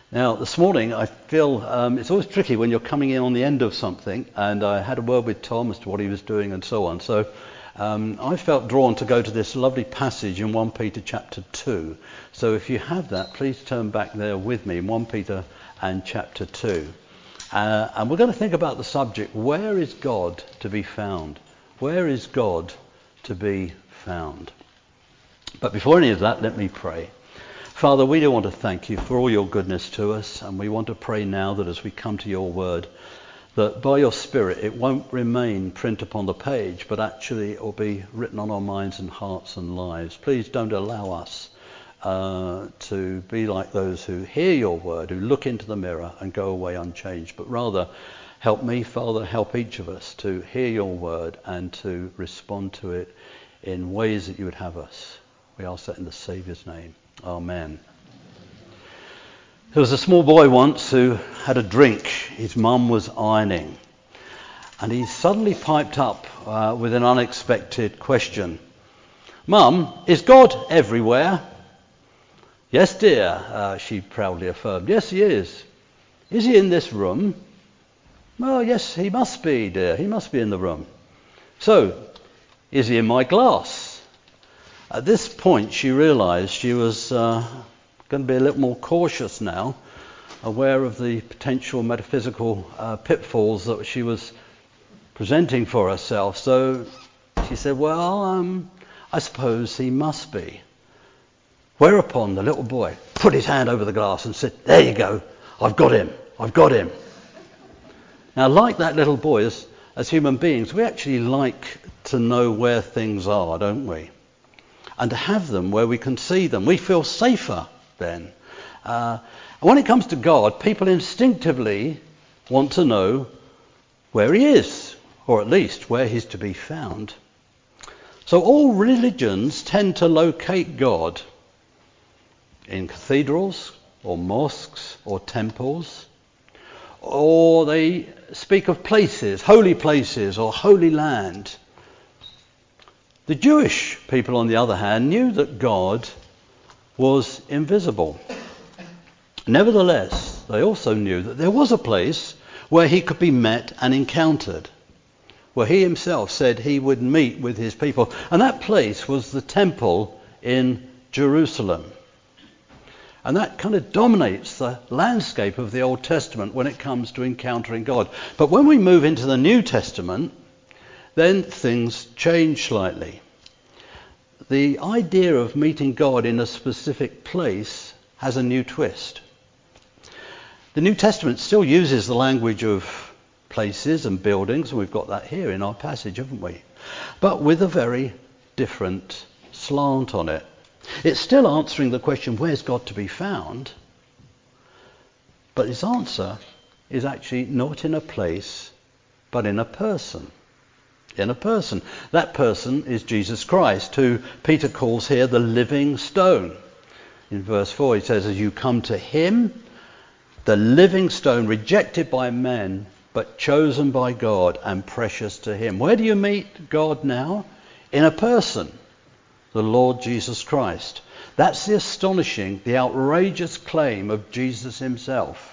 Now, this morning I feel it's always tricky when you're coming in on the end of something, and I had a word with Tom as to what he was doing and so on. So I felt drawn to go to this lovely passage in 1 Peter chapter 2. So if you have that, please turn back there with me in 1 Peter and chapter 2. And we're going to think about the subject, where is God to be found? Where is God to be found? But before any of that, let me pray. Father, we do want to thank you for all your goodness to us, and we want to pray now that as we come to your word, that by your Spirit it won't remain print upon the page, but actually it will be written on our minds and hearts and lives. Please don't allow us to be like those who hear your word, who look into the mirror and go away unchanged, but rather help me, Father, help each of us to hear your word and to respond to it in ways that you would have us. We ask that in the Saviour's name. Amen. There was a small boy once who had a drink. His mum was ironing, and he suddenly piped up with an unexpected question. "Mum, is God everywhere?" "Yes, dear," she proudly affirmed. "Yes, he is." "Is he in this room?" "Well, yes, he must be, dear. He must be in the room." "So, is he in my glass?" At this point, she realised she was going to be a little more cautious now, aware of the potential metaphysical pitfalls that she was presenting for herself. So she said, "Well, I suppose he must be." Whereupon the little boy put his hand over the glass and said, "There you go. I've got him. I've got him." Now, like that little boy, as human beings, we actually like to know where things are, don't we? And to have them where we can see them. We feel safer then. And when it comes to God, people instinctively want to know where he is, or at least where he's to be found. So all religions tend to locate God in cathedrals, or mosques, or temples, or they speak of places, holy places, or holy land. The Jewish people, on the other hand, knew that God was invisible. Nevertheless, they also knew that there was a place where he could be met and encountered, where he himself said he would meet with his people. And that place was the temple in Jerusalem. And that kind of dominates the landscape of the Old Testament when it comes to encountering God. But when we move into the New Testament, then things change slightly. The idea of meeting God in a specific place has a new twist. The New Testament still uses the language of places and buildings, and we've got that here in our passage, haven't we? But with a very different slant on it. It's still answering the question, where's God to be found? But its answer is actually not in a place, but in a person. In a person. That person is Jesus Christ, who Peter calls here the living stone. In verse 4 he says, "As you come to him, the living stone, rejected by men, but chosen by God and precious to him." Where do you meet God now? In a person, the Lord Jesus Christ. That's the astonishing, the outrageous claim of Jesus himself.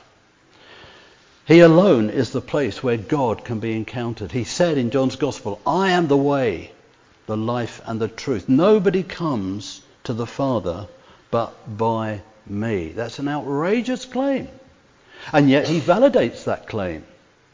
He alone is the place where God can be encountered. He said in John's Gospel, "I am the way, the life and the truth. Nobody comes to the Father but by me." That's an outrageous claim. And yet he validates that claim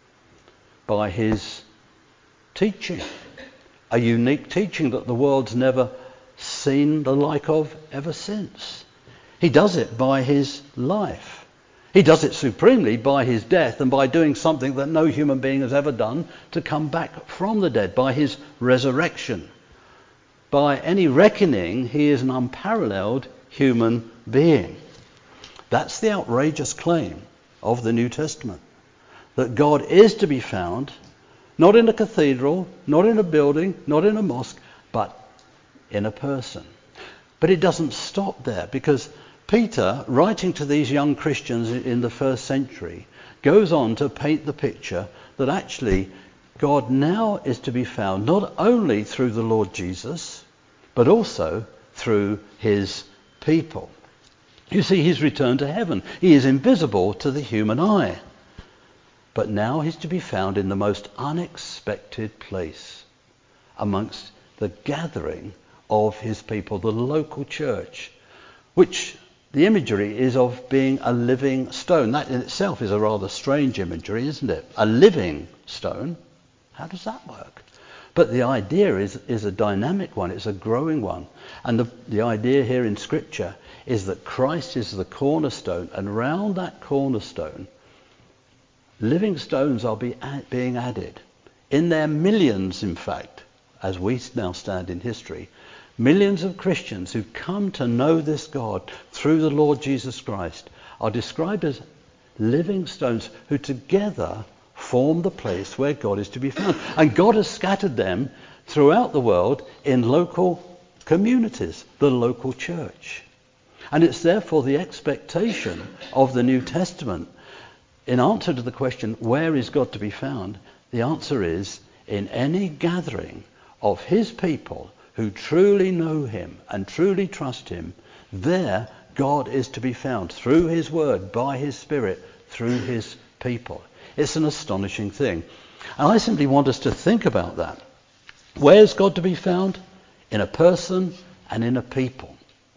by his teaching. A unique teaching that the world's never seen the like of ever since. He does it by his life. He does it supremely by his death and by doing something that no human being has ever done, to come back from the dead, by his resurrection. By any reckoning, he is an unparalleled human being. That's the outrageous claim of the New Testament. That God is to be found, not in a cathedral, not in a building, not in a mosque, but in a person. But it doesn't stop there, because Peter, writing to these young Christians in the first century, goes on to paint the picture that actually God now is to be found not only through the Lord Jesus, but also through his people. You see, he's returned to heaven. He is invisible to the human eye. But now he's to be found in the most unexpected place, amongst the gathering of his people, the local church, which the imagery is of being a living stone. That in itself is a rather strange imagery, isn't it? A living stone. How does that work? But the idea is a dynamic one. It's a growing one. And the idea here in Scripture is that Christ is the cornerstone, and around that cornerstone, living stones are being added. In their millions, in fact, as we now stand in history, millions of Christians who've come to know this God through the Lord Jesus Christ are described as living stones who together form the place where God is to be found. And God has scattered them throughout the world in local communities, the local church. And it's therefore the expectation of the New Testament. In answer to the question, where is God to be found? The answer is in any gathering of his people who truly know him and truly trust him. There God is to be found through his word, by his Spirit, through his people. It's an astonishing thing. And I simply want us to think about that. Where's God to be found? In a person and in a people.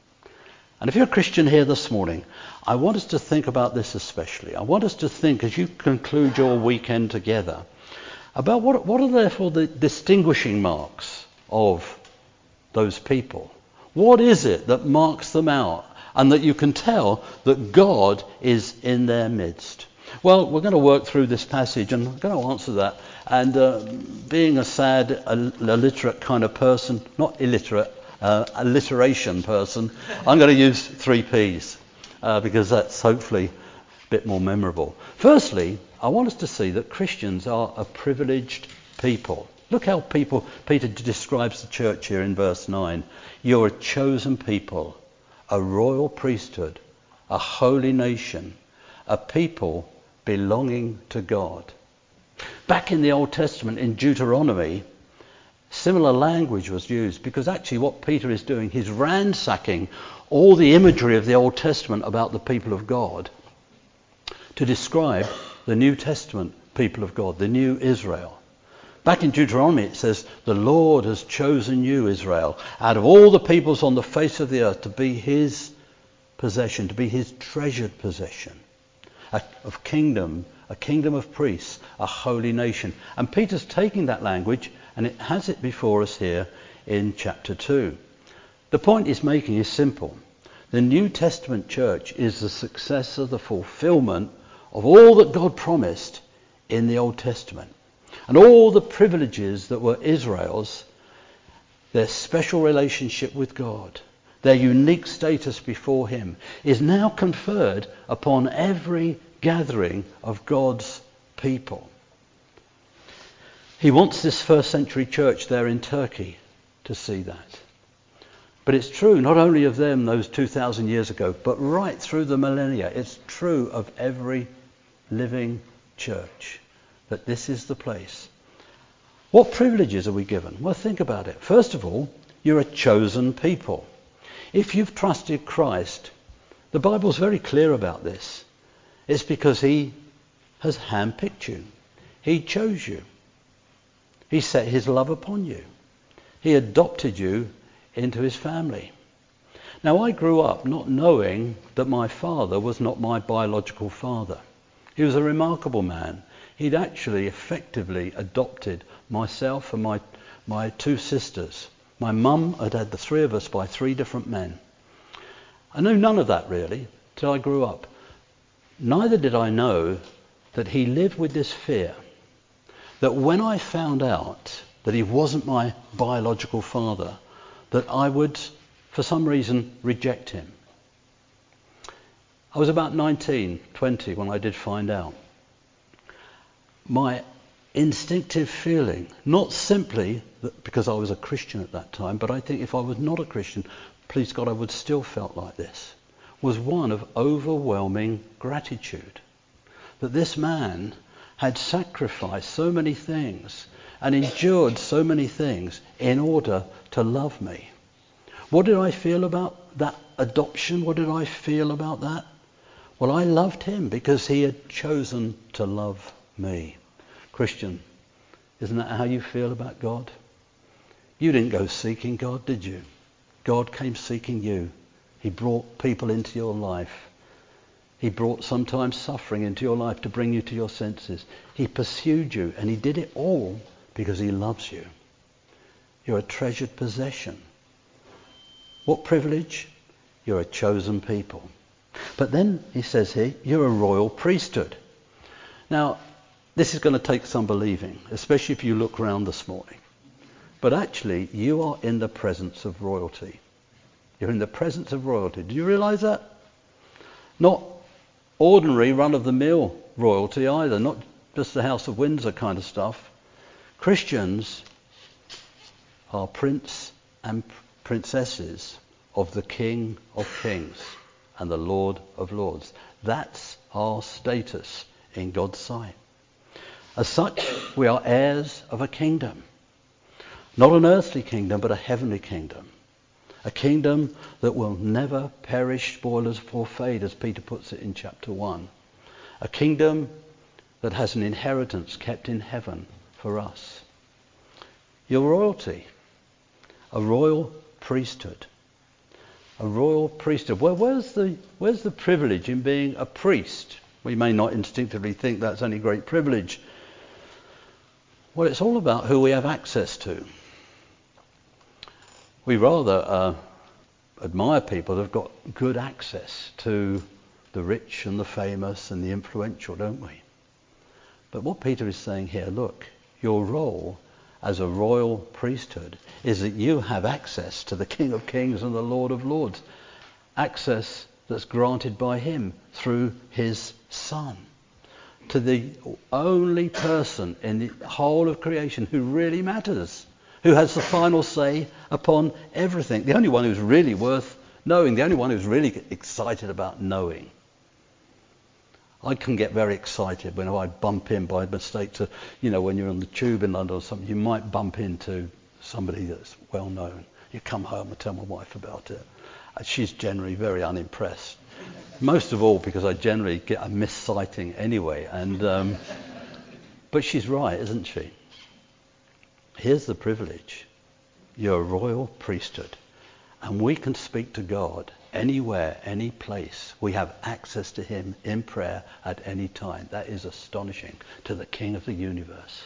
And if you're a Christian here this morning, I want us to think about this especially. I want us to think, as you conclude your weekend together, about what are therefore the distinguishing marks of those people. What is it that marks them out and that you can tell that God is in their midst? Well, we're going to work through this passage and I'm going to answer that. And being a sad, illiterate kind of person, not illiterate, alliteration person, I'm going to use 3 Ps because that's hopefully a bit more memorable. Firstly, I want us to see that Christians are a privileged people. Look how Peter describes the church here in verse 9. You're a chosen people, a royal priesthood, a holy nation, a people belonging to God. Back in the Old Testament, in Deuteronomy, similar language was used because actually what Peter is doing, he's ransacking all the imagery of the Old Testament about the people of God to describe the New Testament people of God, the new Israel. Back in Deuteronomy it says, the Lord has chosen you, Israel, out of all the peoples on the face of the earth to be his possession, to be his treasured possession, a kingdom of priests, a holy nation. And Peter's taking that language and it has it before us here in chapter 2. The point he's making is simple. The New Testament church is the successor, the fulfillment of all that God promised in the Old Testament. And all the privileges that were Israel's, their special relationship with God, their unique status before him, is now conferred upon every gathering of God's people. He wants this first century church there in Turkey to see that. But it's true not only of them those 2,000 years ago, but right through the millennia. It's true of every living church that this is the place. What privileges are we given? Well, think about it. First of all, you're a chosen people. If you've trusted Christ, the Bible's very clear about this. It's because he has handpicked you. He chose you. He set his love upon you. He adopted you into his family. Now, I grew up not knowing that my father was not my biological father. He was a remarkable man. He'd actually effectively adopted myself and my 2 sisters. My mum had had the 3 of us by 3 different men. I knew none of that really till I grew up. Neither did I know that he lived with this fear that when I found out that he wasn't my biological father, that I would, for some reason, reject him. I was about 19, 20 when I did find out. My instinctive feeling, not simply that because I was a Christian at that time, but I think if I was not a Christian, please God, I would still felt like this, was one of overwhelming gratitude. That this man had sacrificed so many things and endured so many things in order to love me. What did I feel about that adoption, what did I feel about that? Well, I loved him because he had chosen to love me. Christian, isn't that how you feel about God? You didn't go seeking God, did you? God came seeking you. He brought people into your life. He brought sometimes suffering into your life to bring you to your senses. He pursued you, and he did it all because he loves you. You're a treasured possession. What privilege? You're a chosen people. But then he says here, you're a royal priesthood. Now, this is going to take some believing, especially if you look around this morning. But actually, you are in the presence of royalty. You're in the presence of royalty. Do you realise that? Not ordinary run-of-the-mill royalty either, not just the House of Windsor kind of stuff. Christians are prince and princesses of the King of Kings and the Lord of Lords. That's our status in God's sight. As such, we are heirs of a kingdom. Not an earthly kingdom, but a heavenly kingdom. A kingdom that will never perish, spoil or fade, as Peter puts it in chapter 1. A kingdom that has an inheritance kept in heaven for us. Your royalty. A royal priesthood. A royal priesthood. Well, where's the privilege in being a priest? We may not instinctively think that's any great privilege. Well, it's all about who we have access to. We rather admire people who've got good access to the rich and the famous and the influential, don't we? But what Peter is saying here, look, your role as a royal priesthood is that you have access to the King of Kings and the Lord of Lords. Access that's granted by him through his Son. To the only person in the whole of creation who really matters. Who has the final say upon everything. The only one who's really worth knowing. The only one who's really excited about knowing. I can get very excited when I bump in by mistake to, when you're on the tube in London or something, you might bump into somebody that's well known. You come home and tell my wife about it. She's generally very unimpressed. Most of all because I generally get a missighting anyway. But she's right, isn't she? Here's the privilege. You're a royal priesthood. And we can speak to God anywhere, any place. We have access to him in prayer at any time. That is astonishing to the King of the universe.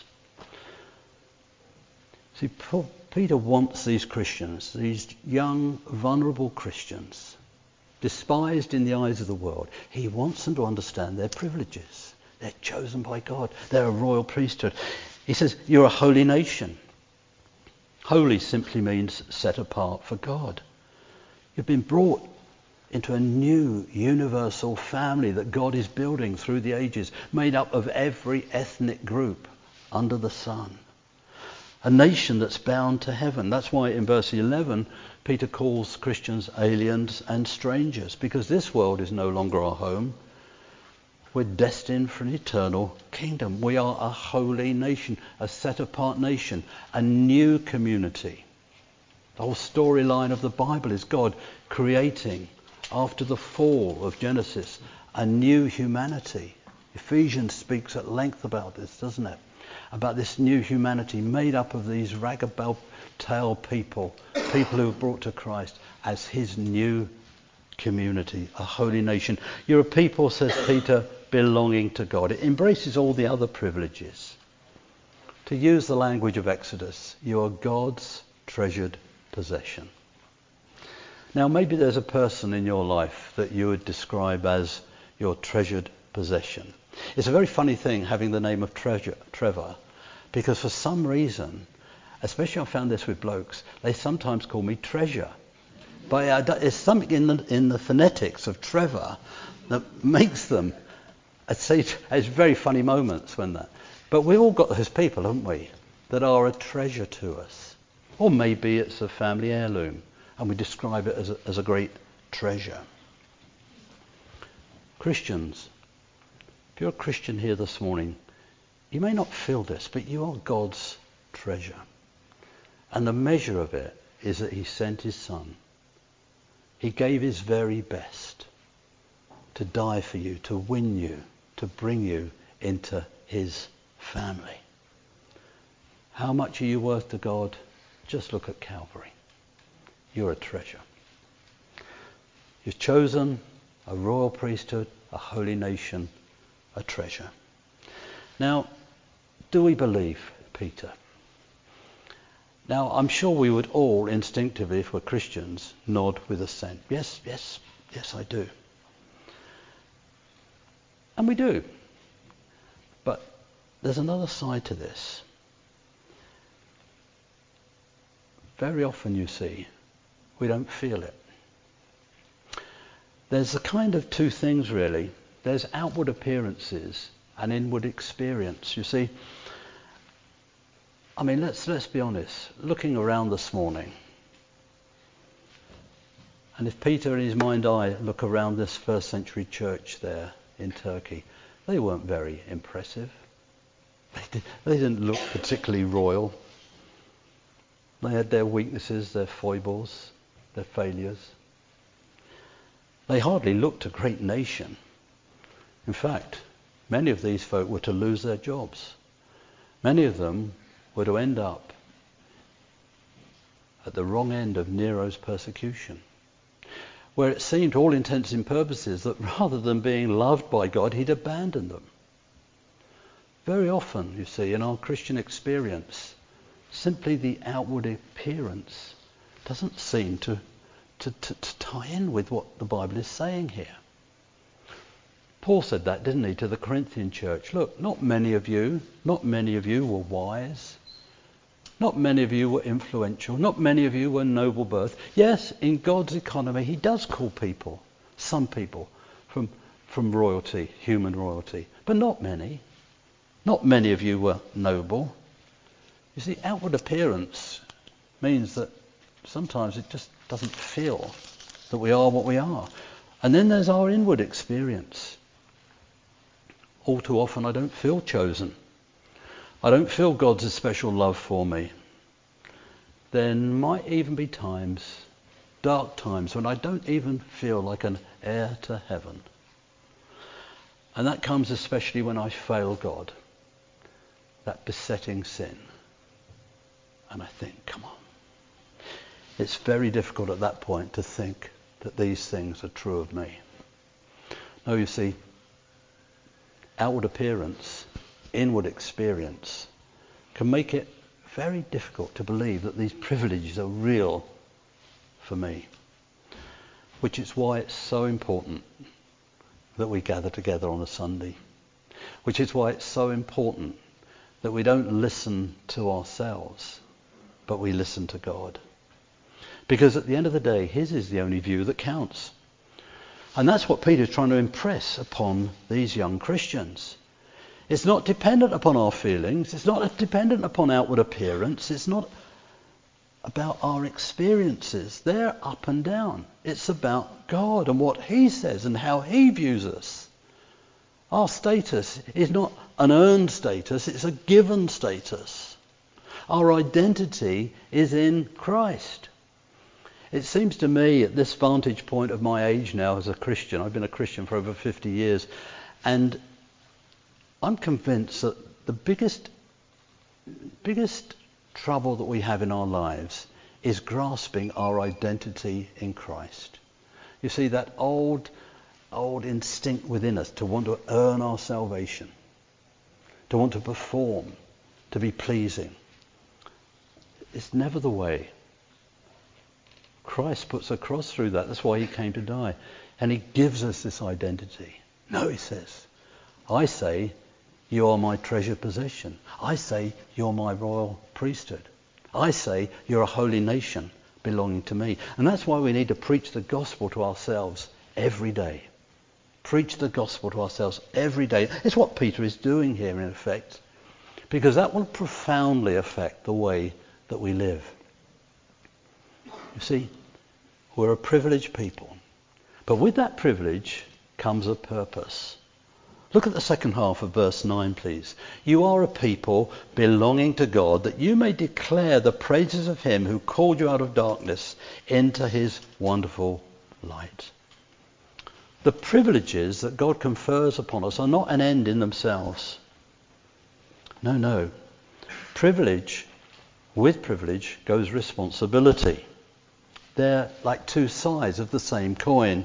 See, Peter wants these Christians, these young, vulnerable Christians, despised in the eyes of the world. He wants them to understand their privileges. They're chosen by God. They're a royal priesthood. He says, you're a holy nation. Holy simply means set apart for God. You've been brought into a new universal family that God is building through the ages, made up of every ethnic group under the sun. A nation that's bound to heaven. That's why in verse 11, Peter calls Christians aliens and strangers, because this world is no longer our home. We're destined for an eternal kingdom. We are a holy nation, a set-apart nation, a new community. The whole storyline of the Bible is God creating, after the fall of Genesis, a new humanity. Ephesians speaks at length about this, doesn't it? About this new humanity made up of these ragabell people who are brought to Christ as his new community, a holy nation. You're a people, says Peter, belonging to God. It embraces all the other privileges. To use the language of Exodus, you are God's treasured possession. Now, maybe there's a person in your life that you would describe as your treasured possession. It's a very funny thing having the name of Trevor, because for some reason, especially I found this with blokes, they sometimes call me Treasure. But there's something in the phonetics of Trevor that makes them. I'd say it's very funny moments when that. But we've all got those people, haven't we, that are a treasure to us. Or maybe it's a family heirloom, and we describe it as a great treasure. Christians, if you're a Christian here this morning, you may not feel this, but you are God's treasure. And the measure of it is that he sent his Son He gave his very best to die for you, to win you, to bring you into his family. How much are you worth to God? Just look at Calvary. You're a treasure. You're chosen, a royal priesthood, a holy nation, a treasure. Now, do we believe Peter? Now, I'm sure we would all instinctively, if we're Christians, nod with assent. Yes, yes, yes, I do. And we do. But there's another side to this. Very often, you see, we don't feel it. There's a kind of two things, really. There's outward appearances and inward experience. You see, I mean, let's be honest. Looking around this morning, and if Peter in his mind's eye look around this first century church there in Turkey, they weren't very impressive. They didn't look particularly royal. They had their weaknesses, their foibles, their failures. They hardly looked a great nation. In fact, many of these folk were to lose their jobs. Many of them were to end up at the wrong end of Nero's persecution, where it seemed to all intents and purposes that rather than being loved by God, he'd abandoned them. Very often, you see, in our Christian experience, simply the outward appearance doesn't seem to tie in with what the Bible is saying here. Paul said that, didn't he, to the Corinthian church? Look, not many of you were wise. Not many of you were influential. Not many of you were noble birth. Yes, in God's economy, he does call people, some people, from royalty, human royalty. But not many. Not many of you were noble. You see, outward appearance means that sometimes it just doesn't feel that we are what we are. And then there's our inward experience. All too often I don't feel chosen. I don't feel God's special love for me. There might even be times, dark times, when I don't even feel like an heir to heaven. And that comes especially when I fail God. That besetting sin. And I think, come on. It's very difficult at that point to think that these things are true of me. No, you see, outward appearance, inward experience can make it very difficult to believe that these privileges are real for me. Which is why it's so important that we gather together on a Sunday. Which is why it's so important that we don't listen to ourselves, but we listen to God. Because at the end of the day, his is the only view that counts. And that's what Peter's trying to impress upon these young Christians. It's not dependent upon our feelings. It's not dependent upon outward appearance. It's not about our experiences. They're up and down. It's about God and what he says and how he views us. Our status is not an earned status. It's a given status. Our identity is in Christ. It seems to me at this vantage point of my age now as a Christian, I've been a Christian for over 50 years, and I'm convinced that the biggest trouble that we have in our lives is grasping our identity in Christ. You see, that old instinct within us to want to earn our salvation, to want to perform, to be pleasing. It's never the way. Christ puts a cross through that. That's why he came to die. And he gives us this identity. No, he says, I say you are my treasured possession. I say you're my royal priesthood. I say you're a holy nation belonging to me. And that's why we need to preach the gospel to ourselves every day. Preach the gospel to ourselves every day. It's what Peter is doing here in effect. Because that will profoundly affect the way that we live. You see, we're a privileged people. But with that privilege comes a purpose. Look at the second half of verse 9, please. You are a people belonging to God, that you may declare the praises of him who called you out of darkness into his wonderful light. The privileges that God confers upon us are not an end in themselves. No. With privilege goes responsibility. They're like two sides of the same coin.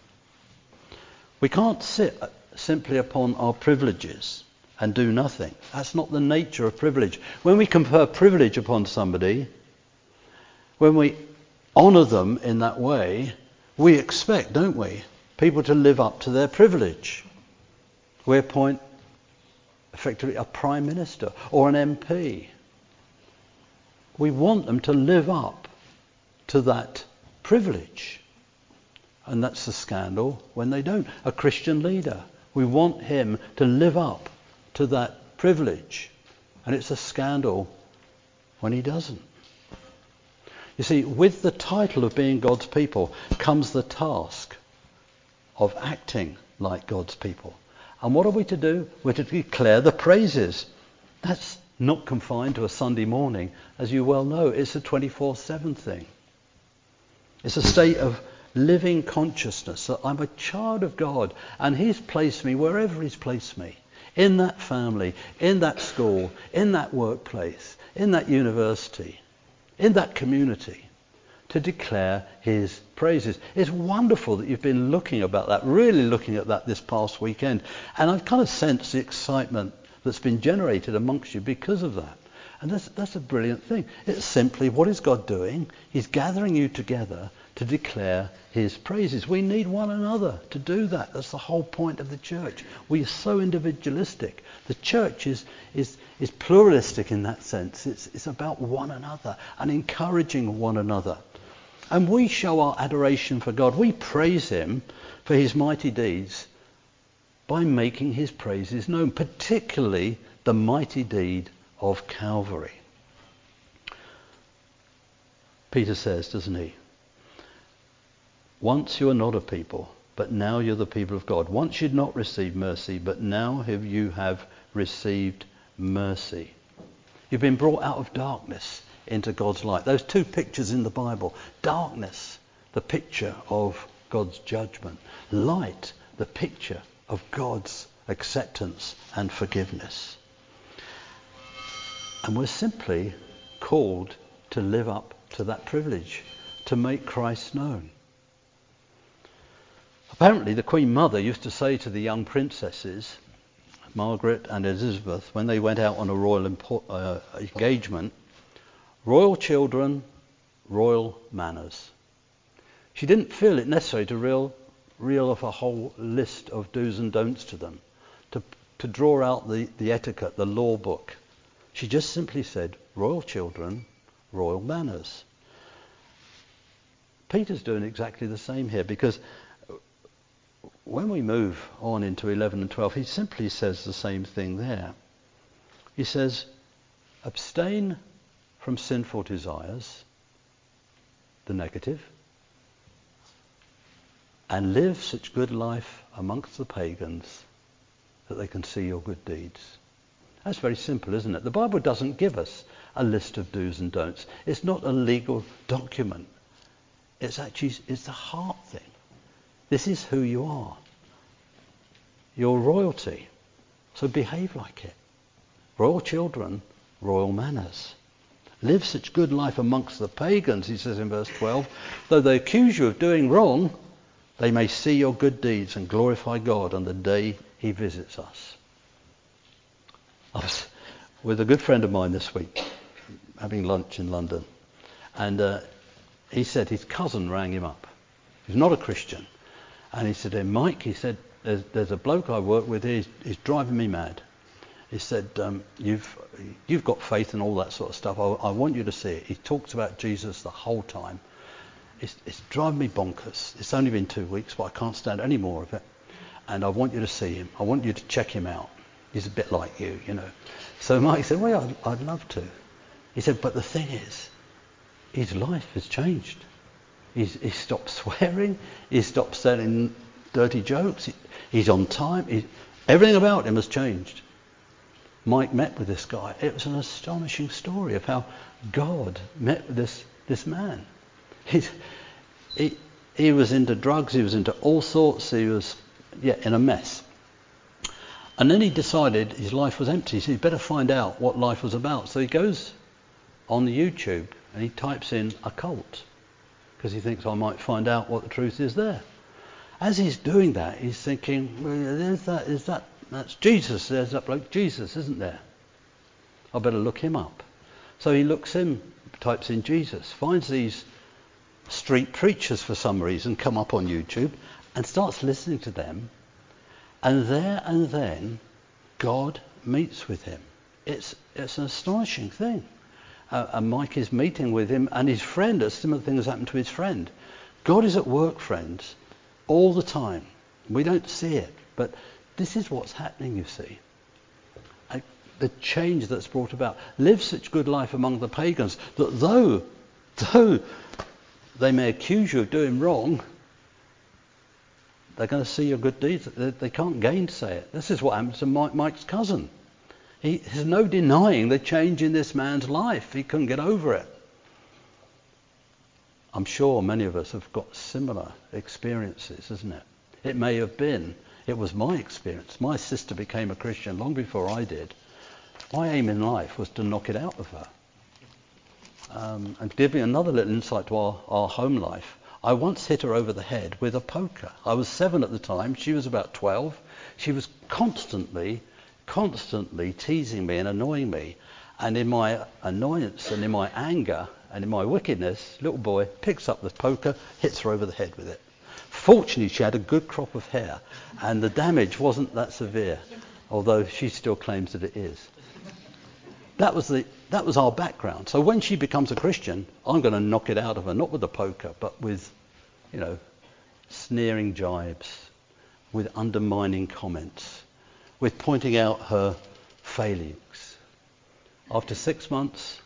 We can't sit simply upon our privileges and do nothing. That's not the nature of privilege. When we confer privilege upon somebody, when we honour them in that way, we expect, don't we, people to live up to their privilege. We appoint effectively a Prime Minister or an MP. We want them to live up to that privilege. And that's the scandal when they don't. A Christian leader, we want him to live up to that privilege. And it's a scandal when he doesn't. You see, with the title of being God's people comes the task of acting like God's people. And what are we to do? We're to declare the praises. That's not confined to a Sunday morning. As you well know, it's a 24/7 thing. It's a state of living consciousness that I'm a child of God and he's placed me wherever he's placed me. In that family, in that school, in that workplace, in that university, in that community, to declare his praises. It's wonderful that you've been really looking at that this past weekend. And I've kind of sensed the excitement that's been generated amongst you because of that. And that's a brilliant thing. It's simply, what is God doing? He's gathering you together to declare his praises. We need one another to do that. That's the whole point of the church. We are so individualistic. The church is pluralistic in that sense. It's about one another and encouraging one another. And we show our adoration for God. We praise him for his mighty deeds by making his praises known, particularly the mighty deed of Calvary. Peter says, doesn't he? Once you were not a people, but now you're the people of God. Once you'd not received mercy, but now you have received mercy. You've been brought out of darkness into God's light. Those two pictures in the Bible. Darkness, the picture of God's judgment. Light, the picture of God's acceptance and forgiveness. And we're simply called to live up to that privilege, to make Christ known. Apparently the Queen Mother used to say to the young princesses, Margaret and Elizabeth, when they went out on a royal engagement, royal children, royal manners. She didn't feel it necessary to reel off a whole list of do's and don'ts to them, to draw out the etiquette, the law book. She just simply said, royal children, royal manners. Peter's doing exactly the same here, because when we move on into 11 and 12, he simply says the same thing there. He says, abstain from sinful desires, the negative, and live such good life amongst the pagans that they can see your good deeds. That's very simple, isn't it? The Bible doesn't give us a list of do's and don'ts. It's not a legal document. It's the heart thing. This is who you are. You're royalty. So behave like it. Royal children, royal manners. Live such good life amongst the pagans, he says in verse 12. Though they accuse you of doing wrong, they may see your good deeds and glorify God on the day he visits us. I was with a good friend of mine this week, having lunch in London. And he said his cousin rang him up. He's not a Christian. And he said, hey, Mike, he said, there's a bloke I work with here, he's driving me mad. He said, you've got faith and all that sort of stuff. I want you to see it. He talks about Jesus the whole time. It's driving me bonkers. It's only been 2 weeks, but I can't stand any more of it. And I want you to see him. I want you to check him out. He's a bit like you, you know. So Mike said, well, I'd love to. He said, but the thing is, his life has changed. He's stopped swearing. He's stopped selling dirty jokes. He's on time. Everything about him has changed. Mike met with this guy. It was an astonishing story of how God met with this man. He was into drugs, he was into all sorts, he was in a mess. And then he decided his life was empty, so he'd better find out what life was about. So he goes on the YouTube and he types in occult, because he thinks I might find out what the truth is there. As he's doing that, he's thinking, well, that's Jesus, there's that bloke Jesus, isn't there? I better look him up. So he types in Jesus, finds these street preachers for some reason come up on YouTube and starts listening to them, and there and then God meets with him. It's an astonishing thing. And Mike is meeting with him and his friend. A similar thing has happened to his friend. God is at work, friends, all the time. We don't see it, but this is what's happening, you see. The change that's brought about. Live such good life among the pagans that though they may accuse you of doing wrong, they're going to see your good deeds. They can't gainsay it. This is what happened to Mike's cousin. There's no denying the change in this man's life. He couldn't get over it. I'm sure many of us have got similar experiences, isn't it? It was my experience. My sister became a Christian long before I did. My aim in life was to knock it out of her. And to give you another little insight to our home life, I once hit her over the head with a poker. I was 7 at the time. She was about 12. She was constantly teasing me and annoying me. And in my annoyance and in my anger and in my wickedness, little boy picks up the poker, hits her over the head with it. Fortunately, she had a good crop of hair and the damage wasn't that severe, although she still claims that it is. That was our background. So when she becomes a Christian, I'm going to knock it out of her, not with the poker, but with, sneering jibes, with undermining comments, with pointing out her failings. After 6 months,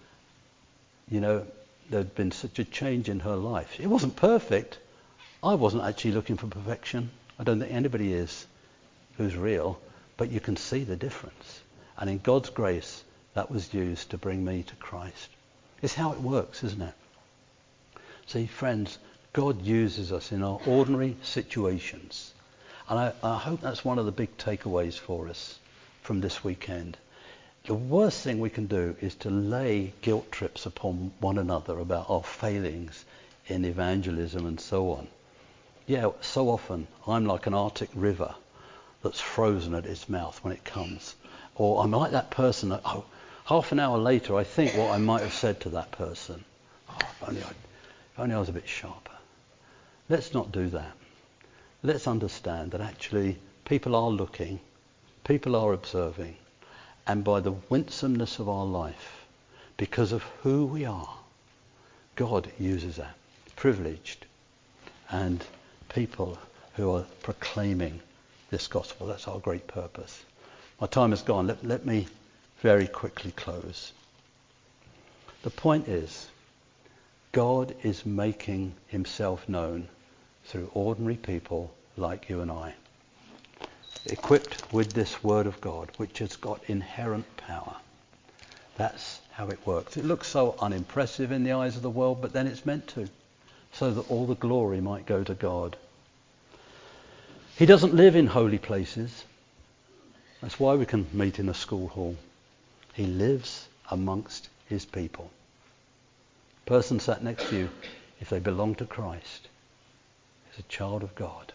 there'd been such a change in her life. It wasn't perfect. I wasn't actually looking for perfection. I don't think anybody is who's real, but you can see the difference. And in God's grace, that was used to bring me to Christ. It's how it works, isn't it? See, friends, God uses us in our ordinary situations. And I hope that's one of the big takeaways for us from this weekend. The worst thing we can do is to lay guilt trips upon one another about our failings in evangelism and so on. Yeah, so often I'm like an Arctic river that's frozen at its mouth when it comes. Or I'm like that person that, half an hour later, I think what I might have said to that person. If only I was a bit sharper. Let's not do that. Let's understand that actually people are looking, people are observing, and by the winsomeness of our life, because of who we are, God uses that. Privileged. And people who are proclaiming this gospel. That's our great purpose. My time is gone. Let me very quickly close. The point is, God is making himself known through ordinary people like you and I, equipped with this word of God, which has got inherent power. That's how it works. It looks so unimpressive in the eyes of the world, but then it's meant to, so that all the glory might go to God. He doesn't live in holy places. That's why we can meet in a school hall. He lives amongst his people. The person sat next to you, if they belong to Christ, is a child of God.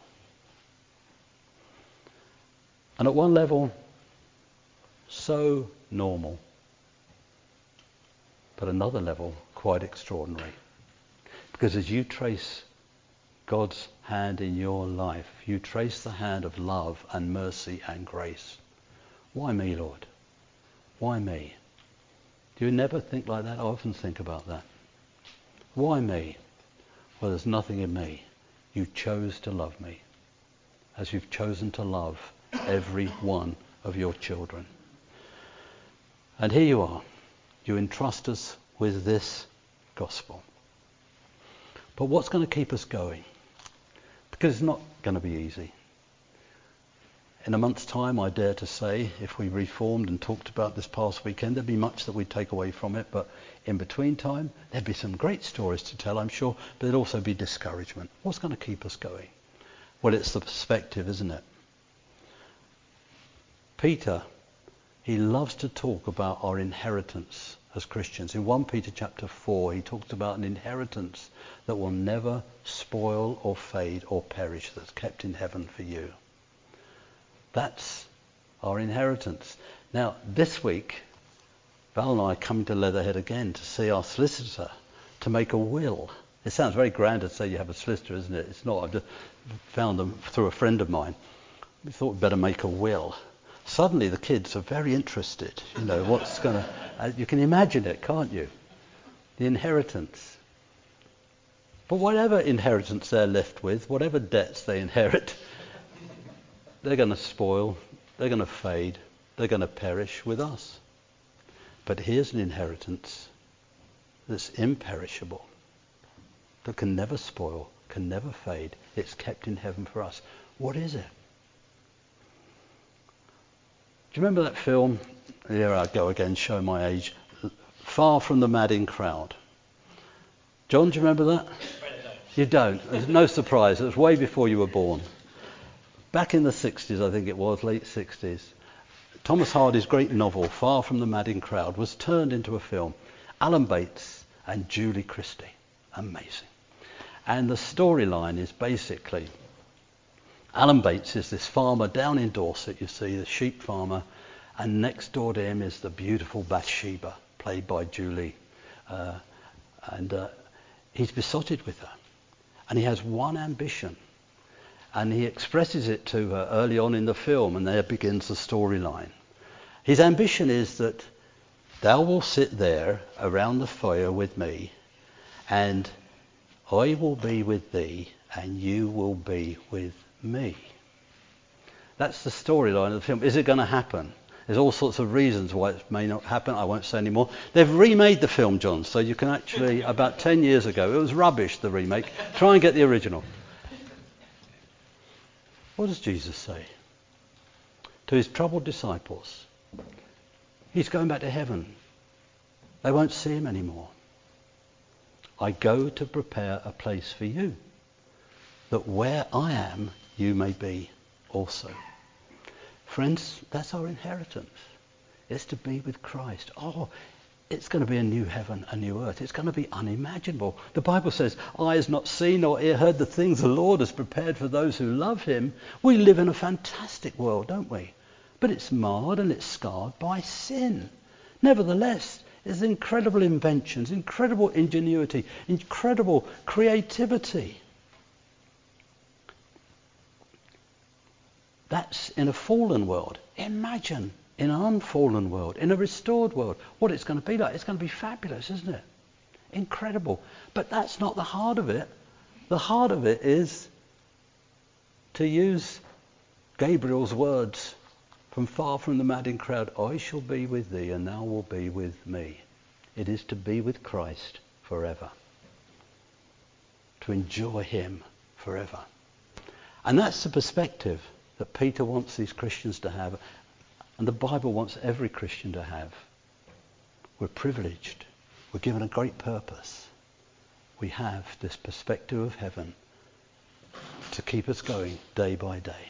And at one level, so normal. But another level, quite extraordinary. Because as you trace God's hand in your life, you trace the hand of love and mercy and grace. Why me, Lord? Why me? Do you never think like that? I often think about that. Why me? Well, there's nothing in me. You chose to love me, as you've chosen to love every one of your children. And here you are. You entrust us with this gospel. But what's going to keep us going? Because it's not going to be easy. In a month's time, I dare to say, if we reformed and talked about this past weekend, there'd be much that we'd take away from it. But in between time, there'd be some great stories to tell, I'm sure. But there'd also be discouragement. What's going to keep us going? Well, it's the perspective, isn't it? Peter, he loves to talk about our inheritance as Christians. In 1 Peter chapter 4, he talks about an inheritance that will never spoil or fade or perish, that's kept in heaven for you. That's our inheritance. Now, this week, Val and I are coming to Leatherhead again to see our solicitor to make a will. It sounds very grand to say you have a solicitor, isn't it? It's not. I just found them through a friend of mine. We thought we'd better make a will. Suddenly the kids are very interested. You know, what's going to... you can imagine it, can't you? The inheritance. But whatever inheritance they're left with, whatever debts they inherit, they're going to spoil, they're going to fade, they're going to perish with us. But here's an inheritance that's imperishable, that can never spoil, can never fade. It's kept in heaven for us. What is it? Do you remember that film? Here I go again, showing my age. Far from the Madding Crowd. John, do you remember that? You don't. There's no surprise. It was way before you were born. Back in the 60s, I think it was, late 60s, Thomas Hardy's great novel, Far from the Madding Crowd, was turned into a film. Alan Bates and Julie Christie. Amazing. And the storyline is basically, Alan Bates is this farmer down in Dorset, you see, the sheep farmer, and next door to him is the beautiful Bathsheba, played by Julie. He's besotted with her. And he has one ambition. And he expresses it to her early on in the film, and there begins the storyline. His ambition is that thou will sit there around the fire with me, and I will be with thee, and you will be with me. That's the storyline of the film. Is it going to happen? There's all sorts of reasons why it may not happen. I won't say any more. They've remade the film, John, so you can actually, about 10 years ago, it was rubbish, the remake. Try and get the original. What does Jesus say to his troubled disciples? He's going back to heaven. They won't see him anymore. I go to prepare a place for you, that where I am, you may be also. Friends, that's our inheritance. It's to be with Christ. Oh, it's going to be a new heaven, a new earth. It's going to be unimaginable. The Bible says, eye has not seen nor ear heard the things the Lord has prepared for those who love him. We live in a fantastic world, don't we? But it's marred and it's scarred by sin. Nevertheless, there's incredible inventions, incredible ingenuity, incredible creativity. That's in a fallen world. Imagine in an unfallen world, in a restored world, what it's going to be like. It's going to be fabulous, isn't it? Incredible. But that's not the heart of it. The heart of it is, to use Gabriel's words from Far from the Madding Crowd, I shall be with thee and thou wilt be with me. It is to be with Christ forever. To enjoy him forever. And that's the perspective that Peter wants these Christians to have. And the Bible wants every Christian to have. We're privileged. We're given a great purpose. We have this perspective of heaven to keep us going day by day.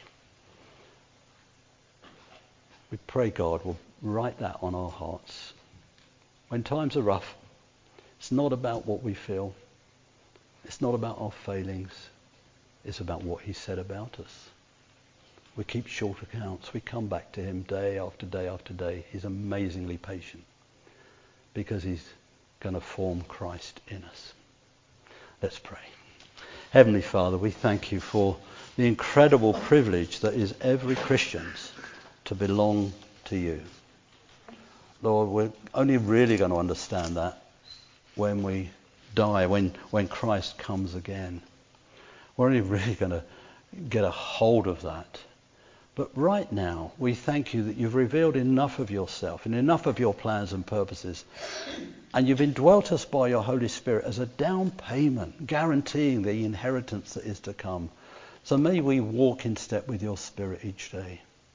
We pray God will write that on our hearts. When times are rough, it's not about what we feel. It's not about our failings. It's about what he said about us. We keep short accounts. We come back to him day after day after day. He's amazingly patient because he's going to form Christ in us. Let's pray. Heavenly Father, we thank you for the incredible privilege that is every Christian's to belong to you. Lord, we're only really going to understand that when we die, when Christ comes again. We're only really going to get a hold of that. But right now, we thank you that you've revealed enough of yourself and enough of your plans and purposes. And you've indwelt us by your Holy Spirit as a down payment, guaranteeing the inheritance that is to come. So may we walk in step with your Spirit each day.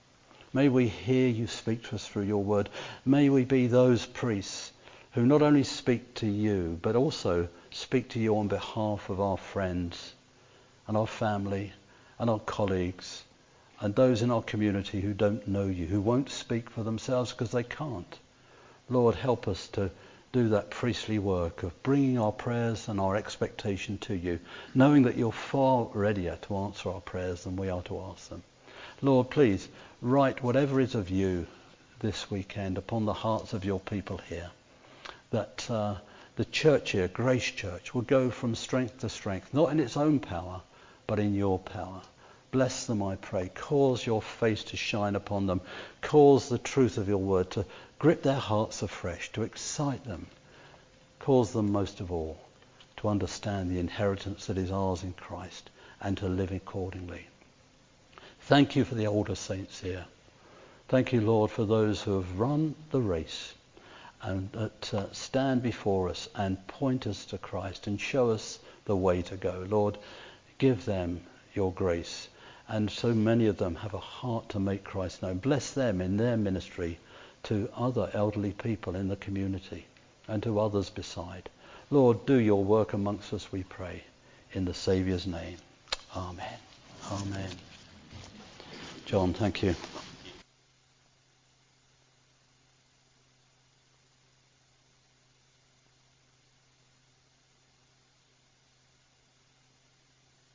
May we hear you speak to us through your word. May we be those priests who not only speak to you, but also speak to you on behalf of our friends and our family and our colleagues and those in our community who don't know you, who won't speak for themselves because they can't. Lord, help us to do that priestly work of bringing our prayers and our expectation to you, knowing that you're far readier to answer our prayers than we are to ask them. Lord, please write whatever is of you this weekend upon the hearts of your people here, that the church here, Grace Church, will go from strength to strength, not in its own power, but in your power. Bless them, I pray. Cause your face to shine upon them. Cause the truth of your word to grip their hearts afresh, to excite them. Cause them, most of all, to understand the inheritance that is ours in Christ and to live accordingly. Thank you for the older saints here. Thank you, Lord, for those who have run the race and that stand before us and point us to Christ and show us the way to go. Lord, give them your grace. And so many of them have a heart to make Christ known. Bless them in their ministry to other elderly people in the community and to others beside. Lord, do your work amongst us, we pray, in the Saviour's name. Amen. Amen. John, thank you.